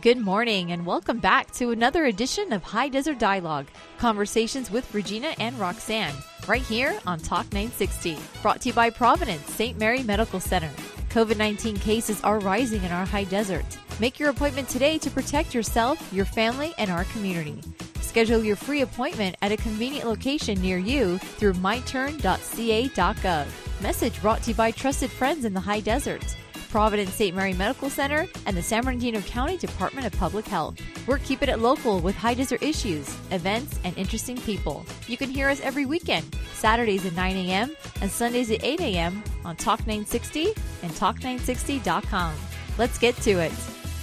Good morning and welcome back to another edition of High Desert Dialogue, conversations with Regina and Roxanne, right here on Talk 960. Brought to you by Providence St. Mary Medical Center. COVID-19 cases are rising in our high desert. Make your appointment today to protect yourself, your family, and our community. Schedule your free appointment at a convenient location near you through myturn.ca.gov. Message brought to you by trusted friends in the high desert, Providence St. Mary Medical Center, and the San Bernardino County Department of Public Health. We're keeping it local with high desert issues, events, and interesting people. You can hear us every weekend, Saturdays at 9 a.m. and Sundays at 8 a.m. on Talk 960 and Talk960.com. Let's get to it.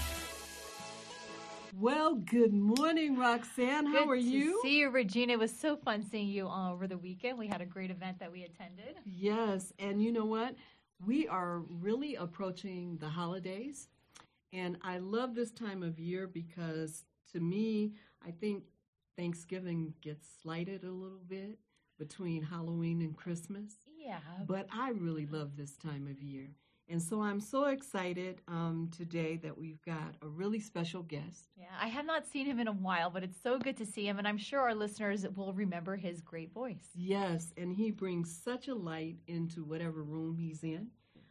Well, good morning, Roxanne. How are you? Good to see you, Regina. It was so fun seeing you all over the weekend. We had a great event that we attended. Yes, and you know what? We are really approaching the holidays, and I love this time of year because, to me, I think Thanksgiving gets slighted a little bit between Halloween and Christmas. Yeah. But I really love this time of year. And so I'm so excited today that we've got a really special guest. Yeah, I have not seen him in a while, but it's so good to see him, and I'm sure our listeners will remember his great voice. Yes, and he brings such a light into whatever room he's in.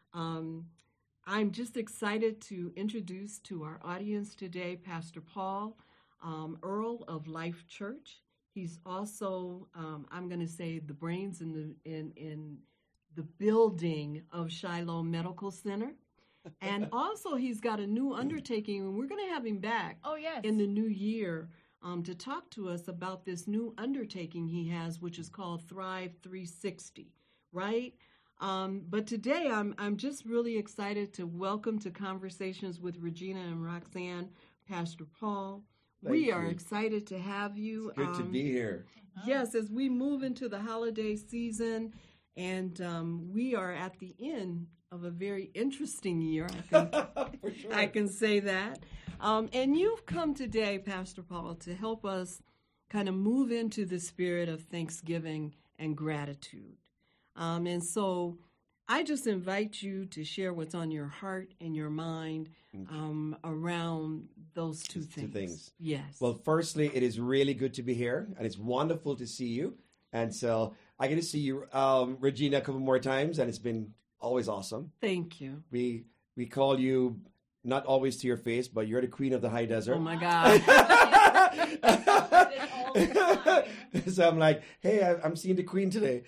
I'm just excited to introduce to our audience today Pastor Paul Earl of Life Church. He's also, I'm going to say, the brains in the building of Shiloh Medical Center. And also he's got a new undertaking, and we're going to have him back in the new year to talk to us about this new undertaking he has, which is called Thrive 360, right? But today I'm just really excited to welcome to Conversations with Regina and Roxanne, Pastor Paul. We are excited to have you. It's good to be here. Yes, as we move into the holiday season, and we are at the end of a very interesting year. For sure. I can say that. And you've come today, Pastor Paul, to help us kind of move into the spirit of thanksgiving and gratitude. And so I just invite you to share what's on your heart and your mind around those two things. Yes. Well, firstly, it is really good to be here, and it's wonderful to see you. And so I get to see you, Regina, a couple more times, and it's been always awesome. Thank you. We call you, not always to your face, but you're the queen of the high desert. Oh, my God. So I'm like, hey, I'm seeing the queen today.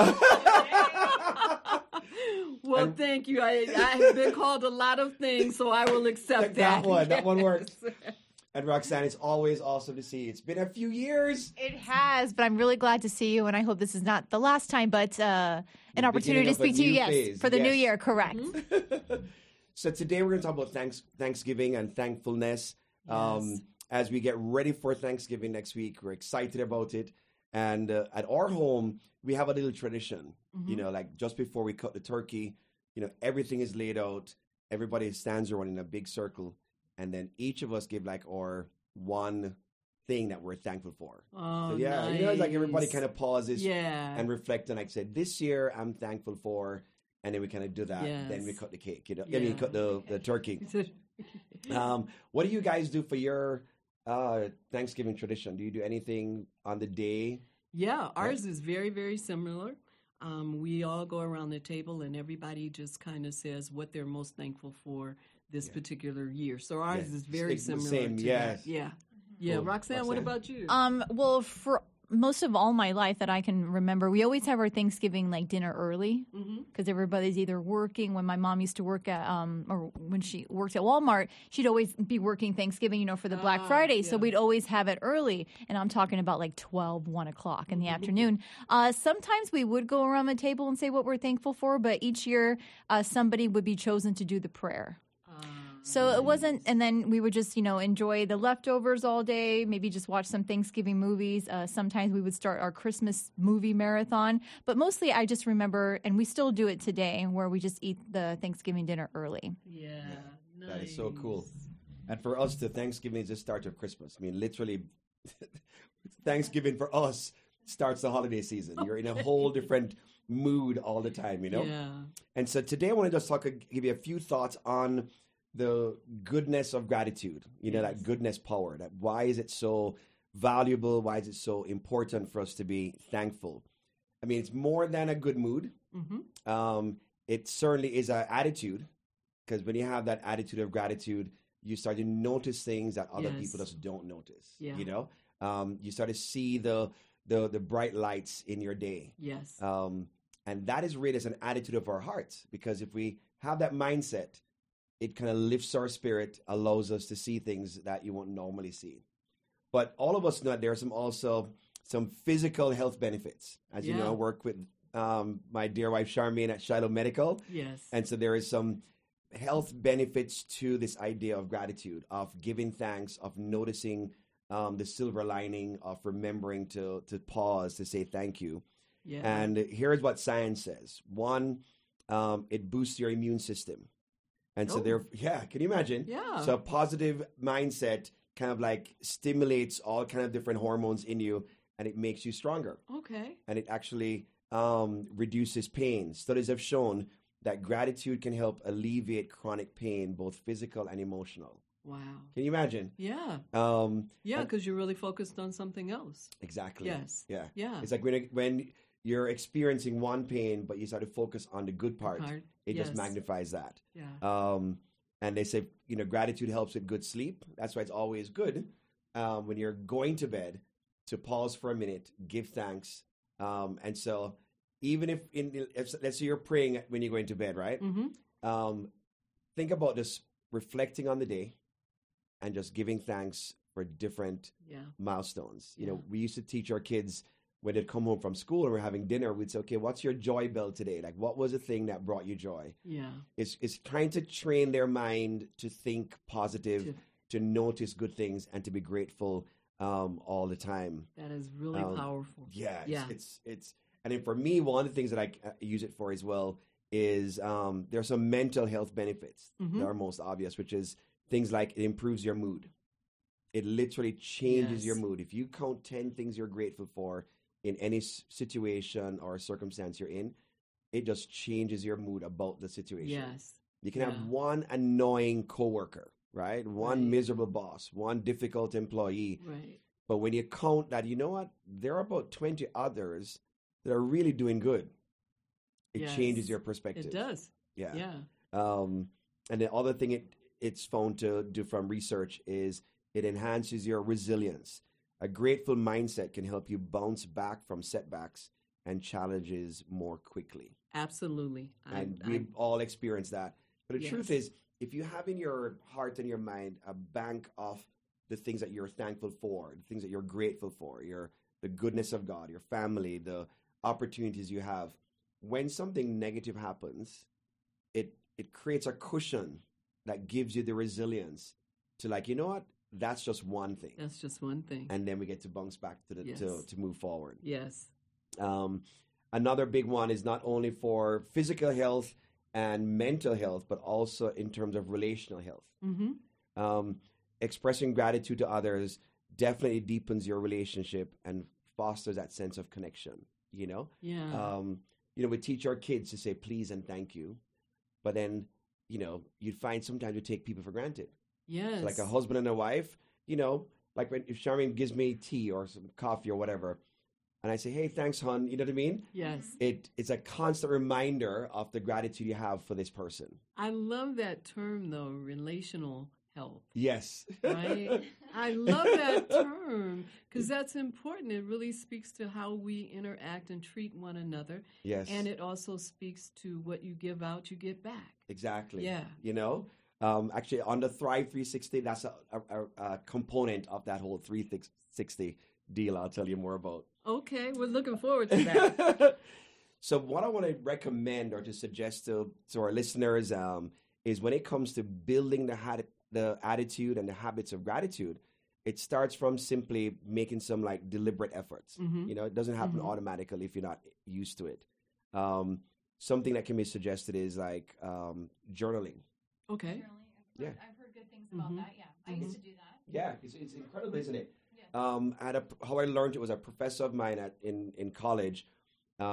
Well, thank you. I have been called a lot of things, so I will accept that. That one works. And Roxanne, it's always awesome to see you. It's been a few years. It has, but I'm really glad to see you, and I hope this is not the last time, but an opportunity to speak to you, phase. For the new year, correct. Mm-hmm. So today we're going to talk about Thanksgiving and thankfulness. Yes. As we get ready for Thanksgiving next week, we're excited about it. And at our home, we have a little tradition, like just before we cut the turkey, everything is laid out. Everybody stands around in a big circle. And then each of us give like our one thing that we're thankful for. Oh, so yeah, nice. it's like everybody kind of pauses and reflect. And like I said, this year I'm thankful for, and then we kind of do that. Yes. Then we cut the cake, Yeah. I mean, cut the turkey. What do you guys do for your Thanksgiving tradition? Do you do anything on the day? Yeah, ours is very, very similar. We all go around the table and everybody just kind of says what they're most thankful for this particular year. So ours is very similar to that. Yeah. Yeah. Cool. Roxanne, what about you? Well, for most of all my life that I can remember, we always have our Thanksgiving dinner early because everybody's either working. When my mom used to work at, or when she worked at Walmart, she'd always be working Thanksgiving, for the Black Friday. So we'd always have it early. And I'm talking about 12, 1 o'clock in the afternoon. Sometimes we would go around the table and say what we're thankful for, but each year somebody would be chosen to do the prayer. So it wasn't, and then we would just, enjoy the leftovers all day, maybe just watch some Thanksgiving movies. Sometimes we would start our Christmas movie marathon. But mostly I just remember, and we still do it today, where we just eat the Thanksgiving dinner early. Yeah. Nice. That is so cool. And for us, the Thanksgiving is the start of Christmas. I mean, literally, Thanksgiving for us starts the holiday season. You're in a whole different mood all the time, Yeah. And so today I want to just give you a few thoughts on the goodness of gratitude, that goodness power, that why is it so valuable? Why is it so important for us to be thankful? I mean, it's more than a good mood. It certainly is an attitude, because when you have that attitude of gratitude, you start to notice things that other people just don't notice. Yeah. You start to see the bright lights in your day. Yes. And that is really as an attitude of our hearts, because if we have that mindset, it kind of lifts our spirit, allows us to see things that you won't normally see. But all of us know that there are also some physical health benefits. As you know, I work with my dear wife Charmaine at Shiloh Medical. Yes. And so there is some health benefits to this idea of gratitude, of giving thanks, of noticing the silver lining, of remembering to pause, to say thank you. Yeah. And here's what science says. One, it boosts your immune system. And so can you imagine? Yeah. So a positive mindset kind of like stimulates all kind of different hormones in you, and it makes you stronger. Okay. And it actually reduces pain. Studies have shown that gratitude can help alleviate chronic pain, both physical and emotional. Wow. Can you imagine? Yeah. Yeah, because you're really focused on something else. Exactly. Yes. Yeah. Yeah. It's like when you're experiencing one pain, but you start to focus on the good part, it just magnifies that. Yeah. And they say, gratitude helps with good sleep. That's why it's always good when you're going to bed to pause for a minute, give thanks. And so even if let's say you're praying when you're going to bed, right? Think about just reflecting on the day and just giving thanks for different milestones. We used to teach our kids when they'd come home from school and we're having dinner, we'd say, okay, what's your joy bell today? Like, what was the thing that brought you joy? Yeah. It's trying to train their mind to think positive, to notice good things, and to be grateful all the time. That is really powerful. Yeah. It's and then for me, one of the things that I use it for as well is there are some mental health benefits that are most obvious, which is things like it improves your mood. It literally changes your mood. If you count 10 things you're grateful for in any situation or circumstance you're in, it just changes your mood about the situation. Yes. You can have one annoying coworker, right? One miserable boss, one difficult employee. Right. But when you count that, you know what? There are about 20 others that are really doing good. It changes your perspective. It does. Yeah. Yeah. And the other thing it's found to do from research is it enhances your resilience. A grateful mindset can help you bounce back from setbacks and challenges more quickly. Absolutely. And we've all experienced that. But the truth is, if you have in your heart and your mind a bank of the things that you're thankful for, the things that you're grateful for, the goodness of God, your family, the opportunities you have, when something negative happens, it creates a cushion that gives you the resilience to, like, you know what? That's just one thing. That's just one thing. And then we get to bounce back to move forward. Yes. Another big one is not only for physical health and mental health, but also in terms of relational health. Expressing gratitude to others definitely deepens your relationship and fosters that sense of connection, Yeah. We teach our kids to say please and thank you, but then, you'd find sometimes we take people for granted. Yes. So like a husband and a wife, like if Charmaine gives me tea or some coffee or whatever, and I say, hey, thanks, hon, you know what I mean? Yes. It's a constant reminder of the gratitude you have for this person. I love that term, though, relational health. Yes. Right? I love that term because that's important. It really speaks to how we interact and treat one another. Yes. And it also speaks to what you give out, you get back. Exactly. Yeah. Actually, on the Thrive 360, that's a component of that whole 360 deal I'll tell you more about. Okay, we're looking forward to that. So what I want to recommend or to suggest to our listeners is when it comes to building the attitude and the habits of gratitude, it starts from simply making some like deliberate efforts. It doesn't happen automatically if you're not used to it. Something that can be suggested is like journaling. Okay. I've heard good things about that. Yeah, I used to do that. Yeah, it's incredible, isn't it? Yeah. How I learned it was a professor of mine in college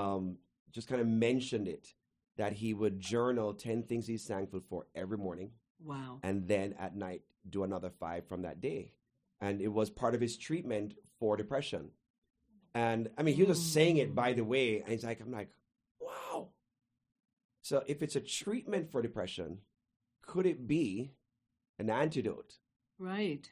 just kind of mentioned it, that he would journal 10 things he's thankful for every morning. Wow. and then at night do another 5 from that day. And it was part of his treatment for depression. And I mean, he was just saying it by the way, and I'm like, wow. So if it's a treatment for depression, could it be an antidote? Right.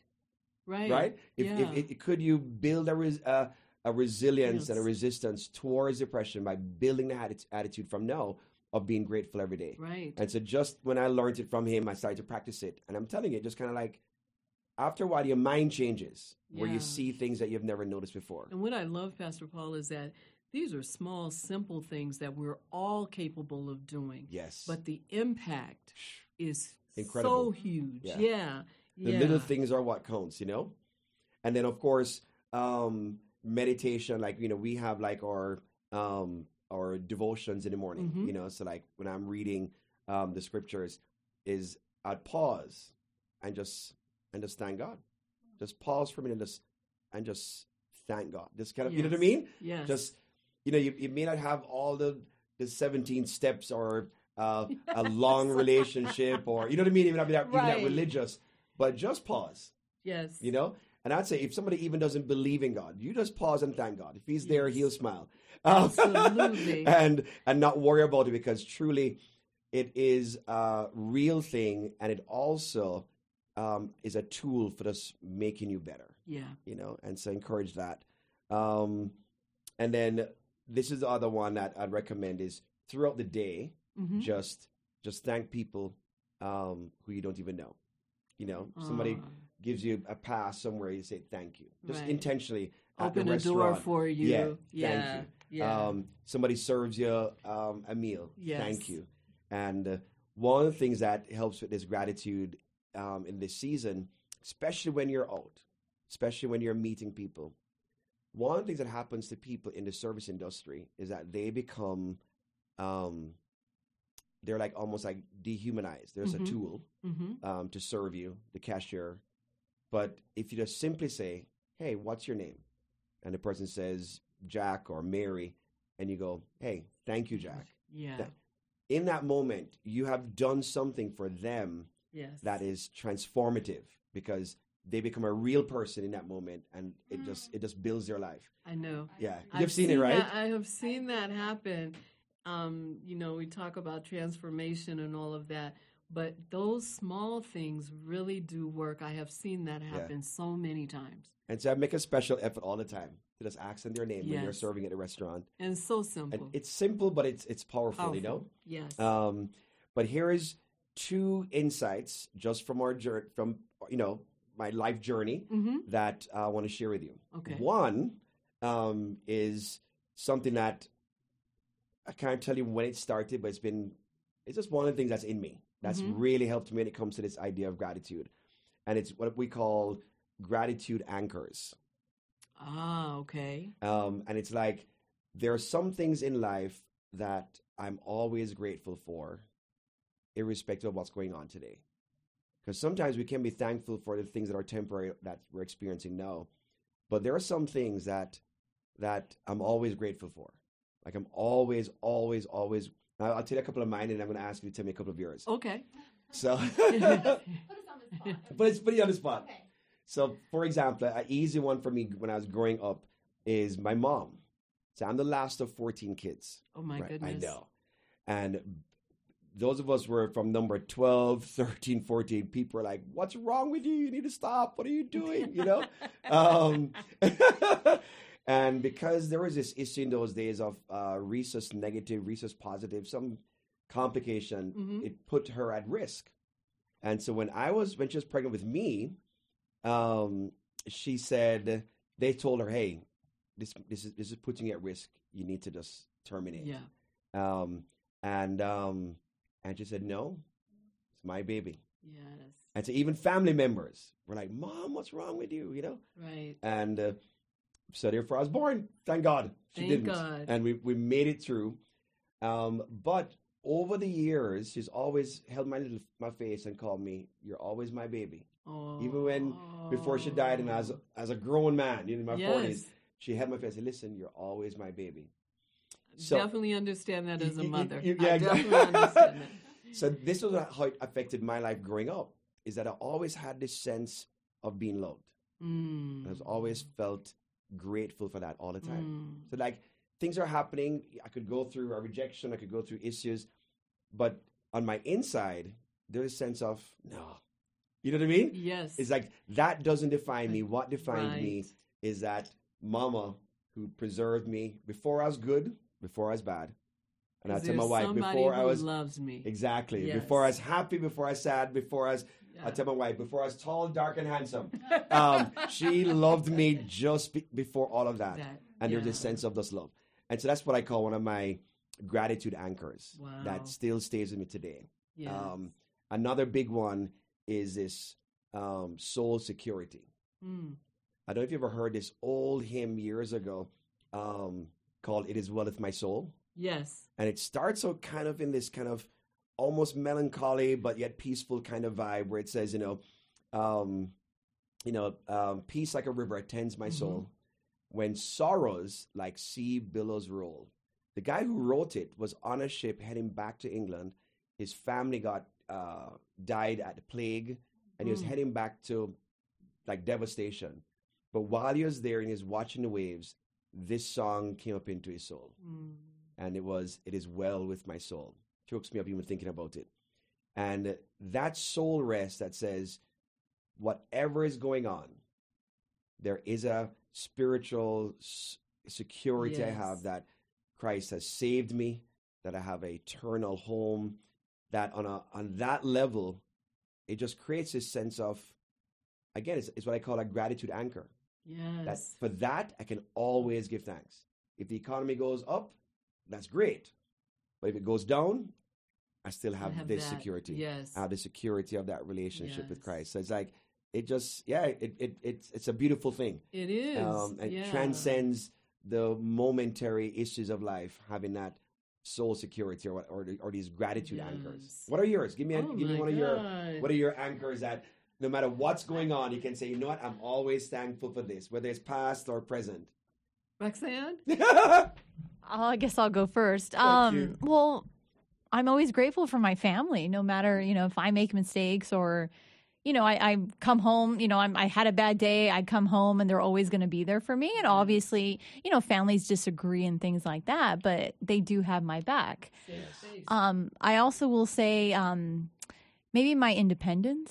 If could you build a resilience Yes. and a resistance towards depression by building the attitude from now of being grateful every day? Right. And so just when I learned it from him, I started to practice it. And I'm telling you, just kind of like, after a while, your mind changes where Yeah. you see things that you've never noticed before. And what I love, Pastor Paul, is that these are small, simple things that we're all capable of doing. Yes. But the impact is Incredible. so huge. Yeah. Yeah. The little things are what counts, you know? And then, of course, meditation, like, you know, we have like our devotions in the morning, Mhm. you know? So like when I'm reading the scriptures is I'd pause and just thank God. Just pause for a minute and just thank God. Just kind of, you know what I mean? Yes. Just, you know, you may not have all the 17 steps or a long relationship or, you know what I mean? Even that Right. religious, but just pause, Yes. you know? And I'd say if somebody even doesn't believe in God, you just pause and thank God. If he's there, Yes. he'll smile. Absolutely. and not worry about it, because truly it is a real thing, and it also is a tool for us making you better. Yeah. You know, and so encourage that. And then this is the other one that I'd recommend is throughout the day, Mhm. just thank people who you don't even know. You know, somebody gives you a pass somewhere, you say thank you, just Right. intentionally at Open the a door restaurant. for you. Yeah, Yeah. thank you. Yeah. Somebody serves you a meal. Yes. Thank you. And one of the things that helps with this gratitude in this season, especially when you're out, especially when you're meeting people, one of the things that happens to people in the service industry is that they become, they're like almost like dehumanized. There's Mhm. a tool Mm-hmm. to serve you, the cashier. But if you just simply say, hey, what's your name? And the person says Jack or Mary, and you go, hey, thank you, Jack. Yeah. In that moment, you have done something for them Yes. that is transformative, because they become a real person in that moment, and it just builds their life. I know. Yeah, I've you've seen it, right? that- I have seen that happen. You know, we talk about transformation and all of that, but those small things really do work. I have seen that happen so many times. And so I make a special effort all the time to just ask them their name when you're Yes. serving at a restaurant. And it's so simple. And it's simple, but it's powerful, you know. Yes. But here is 2 insights just from our journey, from my life journey, Mm-hmm. that I want to share with you. Okay. One is something that I can't tell you when it started, but it's just one of the things that's in me that's Mhm. really helped me when it comes to this idea of gratitude. And it's what we call gratitude anchors. Ah, okay. And it's like there are some things in life that I'm always grateful for, irrespective of what's going on today. Because sometimes we can be thankful for the things that are temporary that we're experiencing now. But there are some things that I'm always grateful for. Like I'm always. I'll tell you a couple of mine, and I'm going to ask you to tell me a couple of yours. Okay. So, Put us on the spot. but it's pretty on the spot. Okay. So, for example, an easy one for me when I was growing up is my mom. So I'm the last of 14 kids. Oh, my Right, goodness. I know. And those of us were from number 12, 13, 14. People were like, what's wrong with you? You need to stop. What are you doing? You know? And because there was this issue in those days of rhesus negative, rhesus positive, some complication, Mhm. it put her at risk. And so when she was pregnant with me, she said, they told her, hey, this is putting you at risk. You need to just terminate. Yeah. And she said, no, it's my baby. Yes. And so even family members were like, Mom, what's wrong with you? You know? Right. And so therefore I was born. Thank God she Thank didn't. God. And we made it through. But over the years, she's always held my face and called me, you're always my baby. Oh. Even when, before she died, and as a grown man, in my 40s, she held my face and said, listen, you're always my baby. So, definitely understand that as a mother. yeah, I exactly. definitely understand that. So this was how it affected my life growing up, is that I always had this sense of being loved. I was always felt grateful for that all the time. So like things are happening, I could go through a rejection, I could go through issues, but on my inside, there's a sense of, no. You know what I mean? Yes. It's like, that doesn't define me. What defines me is that mama who preserved me before I was good, before I was bad. And I tell my wife, before I was... loves me. Exactly. Yes. Before I was happy, before I was sad, before I was... I tell my wife, before I was tall, dark, and handsome. She loved me just before all of that. And there's this sense of this love. And so that's what I call one of my gratitude anchors that still stays with me today. Yes. Another big one is this soul security. I don't know if you ever heard this old hymn years ago called "It Is Well With My Soul." Yes. And it starts out kind of in this kind of almost melancholy but yet peaceful kind of vibe, where it says, peace like a river attends my soul, when sorrows like sea billows roll. The guy who wrote it was on a ship heading back to England. His family died at the plague, and he was heading back to like devastation. But while he was there and he was watching the waves, this song came up into his soul. And "It Is Well With My Soul." Chokes me up even thinking about it. And that soul rest that says, whatever is going on, there is a spiritual security I have that Christ has saved me, that I have an eternal home, that on that level, it just creates this sense of, again, it's what I call a gratitude anchor. Yes. That for that, I can always give thanks. If the economy goes up, that's great. But if it goes down, I still have this security. Yes. I have the security of that relationship with Christ. So it's like, it's a beautiful thing. It is. It transcends the momentary issues of life, having that soul security or these gratitude anchors. What are yours? Give me one of your, what are your anchors that no matter what's going on, you can say, you know what, I'm always thankful for this, whether it's past or present. Roxanne? I guess I'll go first. Thank you. Well, I'm always grateful for my family, no matter, if I make mistakes or, I come home, I had a bad day, I come home and they're always going to be there for me. And obviously, families disagree and things like that, but they do have my back. Yes. I also will say maybe my independence,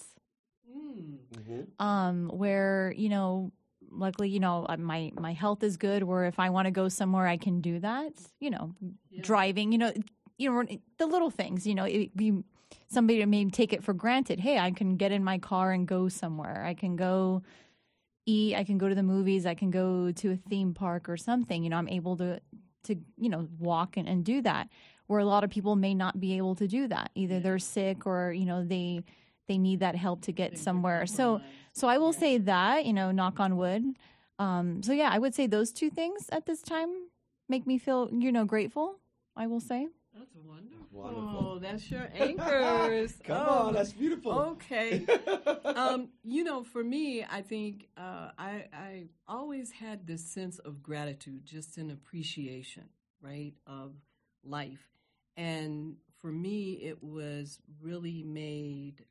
where, luckily, my health is good, where if I want to go somewhere, I can do that, driving, the little things, somebody may take it for granted. Hey, I can get in my car and go somewhere. I can go eat. I can go to the movies. I can go to a theme park or something. I'm able to walk and do that, where a lot of people may not be able to do that. Either they're sick or, they need that help to get somewhere. So I will say that, knock on wood. I would say those two things at this time make me feel, grateful, I will say. That's wonderful. Wonderful. That's your anchors. Come on, that's beautiful. Okay. For me, I think I always had this sense of gratitude, just an appreciation, right, of life. And for me, it was really made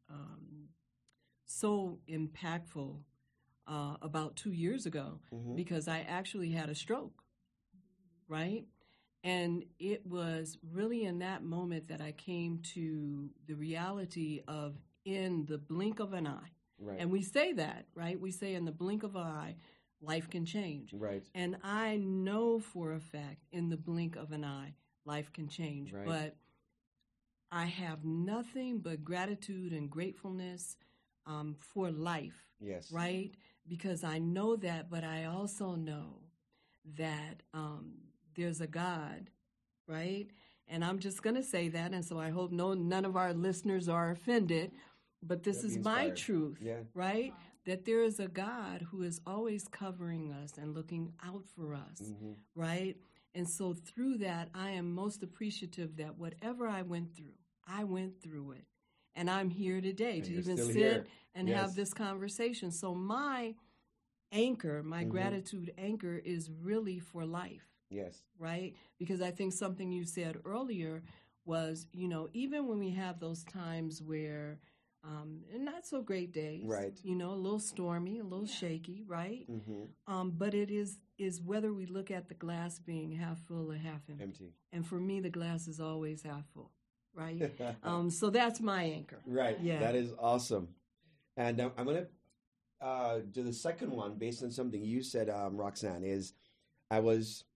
so impactful about 2 years ago because I actually had a stroke, right? And it was really in that moment that I came to the reality of in the blink of an eye. Right. And we say that, right? We say in the blink of an eye, life can change. Right. And I know for a fact in the blink of an eye, life can change. Right. But I have nothing but gratitude and gratefulness for life. Yes. Right? Because I know that, but I also know that there's a God, right? And I'm just going to say that, and so I hope none of our listeners are offended, but this is my truth, right? That there is a God who is always covering us and looking out for us, right? And so through that, I am most appreciative that whatever I went through it. And I'm here today to even sit and have this conversation. So my anchor, my gratitude anchor is really for life. Yes. Right? Because I think something you said earlier was, even when we have those times where not so great days, Right. a little stormy, a little shaky, right? Mm-hmm. But it is whether we look at the glass being half full or half empty. Empty. And for me, the glass is always half full, right? So that's my anchor. Right. Yeah. That is awesome. And I'm going to do the second one based on something you said, Roxanne, is I'm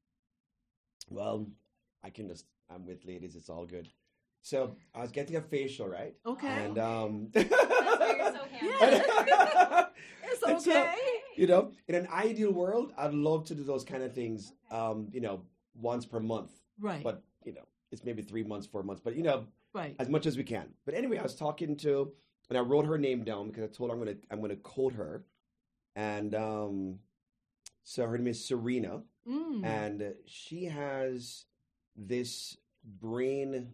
with ladies, it's all good. So I was getting a facial, right? Okay. And That's why you're so handsome. It's And so, okay. in an ideal world, I'd love to do those kind of things, once per month. Right. But, it's maybe 3 months, 4 months, but, right. as much as we can. But anyway, I was talking to, and I wrote her name down because I told her I'm gonna quote her. And so her name is Serena. And she has this brain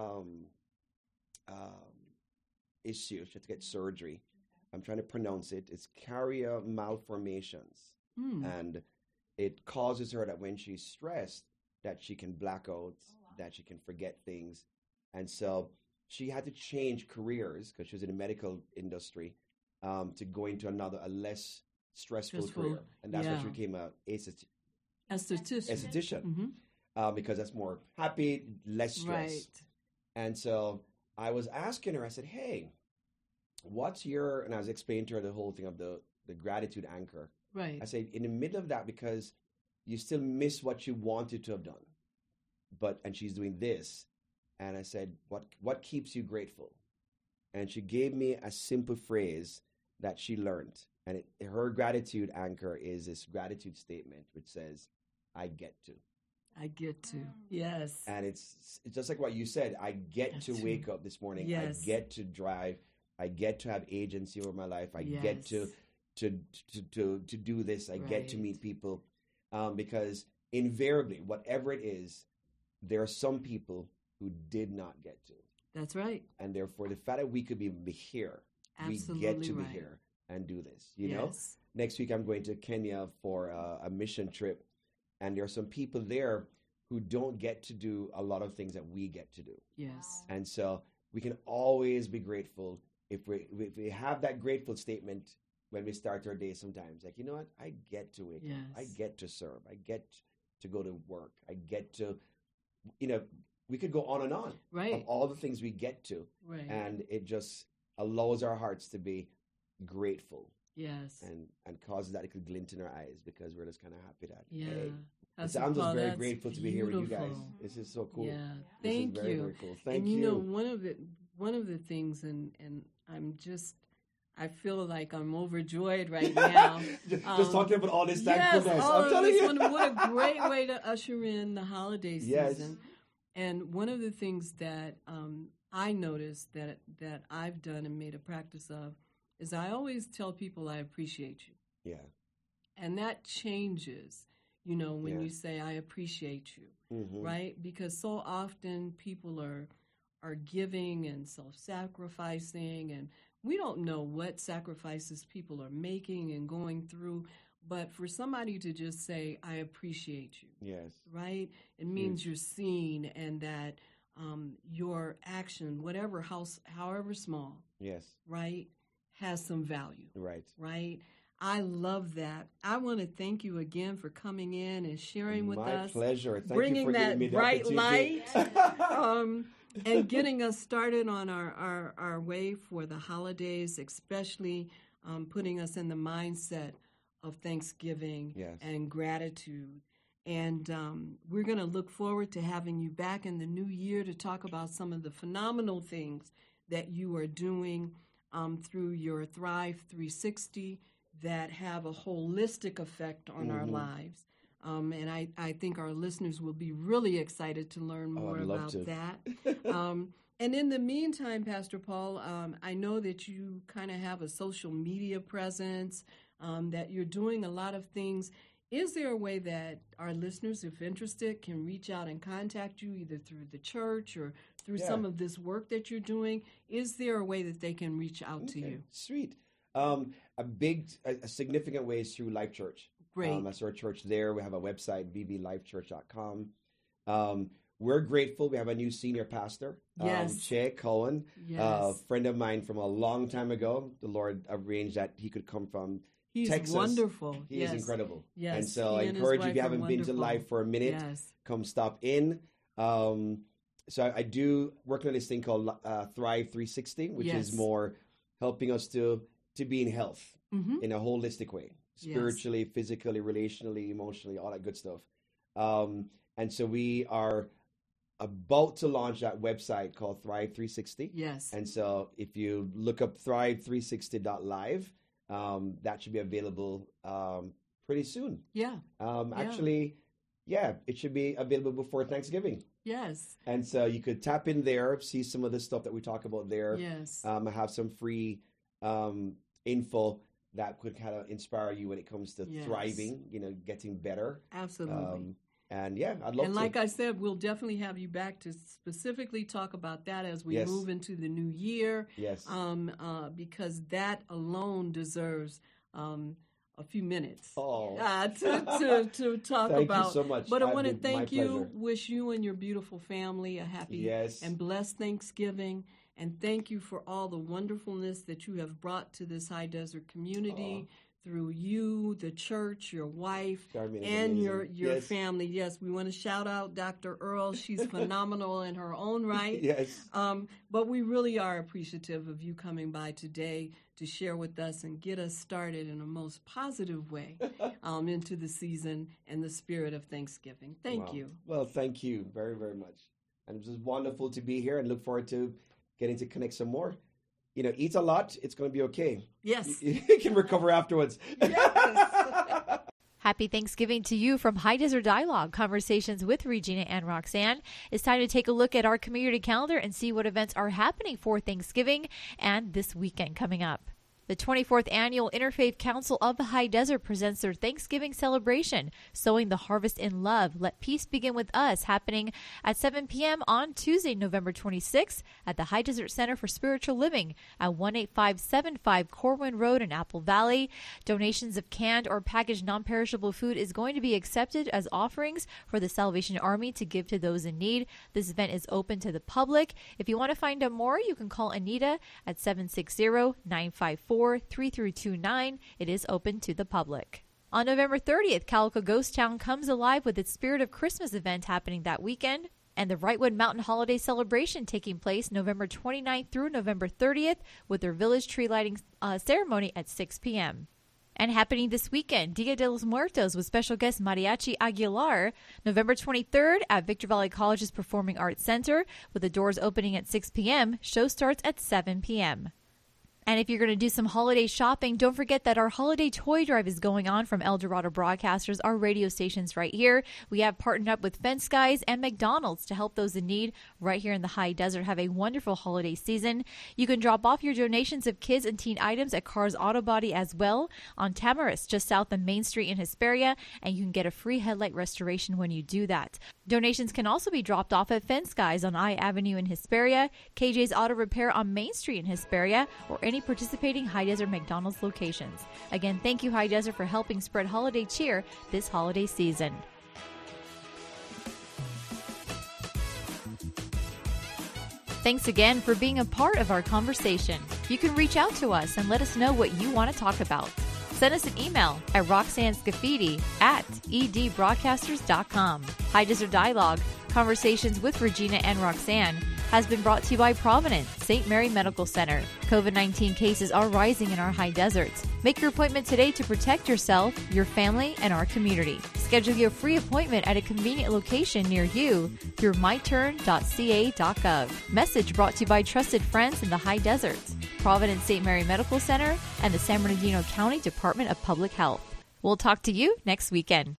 issue. She had to get surgery. I'm trying to pronounce it. It's carrier malformations. And it causes her that when she's stressed, that she can black out, that she can forget things. And so she had to change careers because she was in the medical industry to go into a less stressful career. And that's why she became an esthetician. Because that's more happy, less stress. Right. And so I was asking her, I said, hey, and I was explaining to her the whole thing of the gratitude anchor. Right. I said, in the middle of that, because you still miss what you wanted to have done. And she's doing this. And I said, what keeps you grateful? And she gave me a simple phrase that she learned. And her gratitude anchor is this gratitude statement, which says, I get to. I get to. Yes. And it's just like what you said. I get to wake up this morning. Yes. I get to drive. I get to have agency over my life. I get to do this. I get to meet people. Because invariably, whatever it is, there are some people who did not get to. That's right. And therefore, the fact that we could be here, Absolutely we get to be right. here and do this. Next week I'm going to Kenya for a mission trip, and there are some people there who don't get to do a lot of things that we get to do. Yes. And so we can always be grateful if we have that grateful statement when we start our day sometimes. Like, you know what? I get to wake up. I get to serve. I get to go to work. I get to, we could go on and on of all the things we get to. Right. And it just allows our hearts to be grateful. Yes. And causes that little glint in our eyes because we're just kind of happy that, hey, Pastor I'm just Paul, very that's grateful to be here with you guys. beautiful. This is so cool. Yeah. This Thank is very, you. very cool. Thank and you. One of the things, and I feel like I'm overjoyed right now. just talking about all this thankfulness. Yes, all I'm of telling this. you. What a great way to usher in the holiday Yes. season. And one of the things that I noticed that I've done and made a practice of is I always tell people I appreciate you. Yeah. And that changes, when you say I appreciate you, right? Because so often people are giving and self-sacrificing, and we don't know what sacrifices people are making and going through. But for somebody to just say, I appreciate you, yes, right? It means you're seen, and that your action, however small, yes, right, has some value, right, right? I love that. I want to thank you again for coming in and sharing with us. My pleasure. Thank bringing you for that giving me the bright opportunity. light and getting us started on our way for the holidays, especially putting us in the mindset of Thanksgiving and gratitude. And we're going to look forward to having you back in the new year to talk about some of the phenomenal things that you are doing through your Thrive 360 that have a holistic effect on our lives. And I think our listeners will be really excited to learn more about that. And in the meantime, Pastor Paul, I know that you kind of have a social media presence, that you're doing a lot of things. Is there a way that our listeners, if interested, can reach out and contact you either through the church or through some of this work that you're doing? Is there a way that they can reach out to you? Sweet. A significant way is through Life Church. Great. That's our church there. We have a website, vvlifechurch.com. we're grateful. We have a new senior pastor, Yes. Che Cohen, Yes. a friend of mine from a long time ago. The Lord arranged that he could come from He's Texas. wonderful. He Yes. is incredible. Yes, And so I he and his encourage you, if wife you are haven't been to wonderful. Live for a minute, Yes. come stop in. So I do work on this thing called Thrive 360, which Yes. is more helping us to be in health Mm-hmm. in a holistic way, Yes. spiritually, physically, relationally, emotionally, all that good stuff. And so we are about to launch that website called Thrive 360. Yes. And so if you look up thrive360.live, that should be available pretty soon. Yeah. Actually, it should be available before Thanksgiving. Yes. And so you could tap in there, see some of the stuff that we talk about there. Yes. I have some free info that could kind of inspire you when it comes to Yes. thriving, getting better. Absolutely. And I'd love And to. like I said, we'll definitely have you back to specifically talk about that as we Yes. move into the new year. Yes. Because that alone deserves a few minutes Oh. to talk Thank about. you so much. But I I've want to been- thank my you, pleasure. wish you and your beautiful family a happy Yes. and blessed Thanksgiving. And thank you for all the wonderfulness that you have brought to this High Desert community through you, the church, your wife, Charmaine is and your amazing. Yes. family. Yes, we want to shout out Dr. Earl. She's phenomenal in her own right. Yes. But we really are appreciative of you coming by today to share with us and get us started in a most positive way into the season and the spirit of Thanksgiving. Thank Wow. you. Well, thank you very, very much. And it's just wonderful to be here and look forward to getting to connect some more. Eat a lot. It's going to be okay. Yes. You can recover afterwards. Happy Thanksgiving to you from High Desert Dialogue, Conversations with Regina and Roxanne. It's time to take a look at our community calendar and see what events are happening for Thanksgiving and this weekend coming up. The 24th Annual Interfaith Council of the High Desert presents their Thanksgiving celebration, Sowing the Harvest in Love. Let Peace Begin with Us, happening at 7 p.m. on Tuesday, November 26th at the High Desert Center for Spiritual Living at 18575 Corwin Road in Apple Valley. Donations of canned or packaged non-perishable food is going to be accepted as offerings for the Salvation Army to give to those in need. This event is open to the public. If you want to find out more, you can call Anita at 760-954-3329. It is open to the public. On November 30th, Calico Ghost Town comes alive with its Spirit of Christmas event happening that weekend, and the Wrightwood Mountain Holiday Celebration taking place November 29th through November 30th with their village tree lighting ceremony at 6 p.m. And happening this weekend, Dia de los Muertos with special guest Mariachi Aguilar, November 23rd at Victor Valley College's Performing Arts Center, with the doors opening at 6 p.m. Show starts at 7 p.m. And if you're going to do some holiday shopping, don't forget that our holiday toy drive is going on from El Dorado Broadcasters, our radio stations right here. We have partnered up with Fence Guys and McDonald's to help those in need right here in the High Desert have a wonderful holiday season. You can drop off your donations of kids and teen items at Cars Auto Body as well on Tamarisk, just south of Main Street in Hesperia, and you can get a free headlight restoration when you do that. Donations can also be dropped off at Fence Guys on I Avenue in Hesperia, KJ's Auto Repair on Main Street in Hesperia, or any participating High Desert McDonald's locations. Again, thank you, High Desert, for helping spread holiday cheer this holiday season. Thanks again for being a part of our conversation. You can reach out to us and let us know what you want to talk about. Send us an email at roxannescafidi@edbroadcasters.com. High Desert Dialogue, Conversations with Regina and Roxanne, has been brought to you by Providence St. Mary Medical Center. COVID-19 cases are rising in our high deserts. Make your appointment today to protect yourself, your family, and our community. Schedule your free appointment at a convenient location near you through myturn.ca.gov. Message brought to you by trusted friends in the high deserts, Providence St. Mary Medical Center, and the San Bernardino County Department of Public Health. We'll talk to you next weekend.